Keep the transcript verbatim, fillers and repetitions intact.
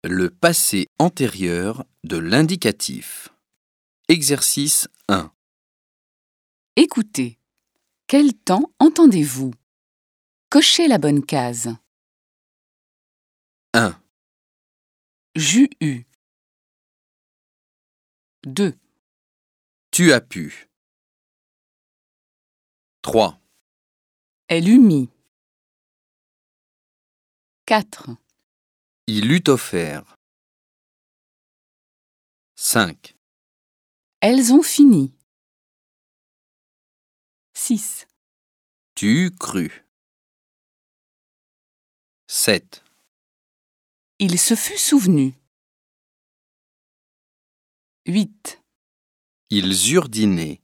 Le passé antérieur de l'indicatif. Exercice un. Écoutez. Quel temps entendez-vous? Cochez la bonne case. un. J'eus eu. deux. Tu as pu. trois. Elle eut mis. quatre. Il eût offert. cinq. Elles ont fini. six. Tu crus. sept. Il se fut souvenu. huit. Ils eurent dîné.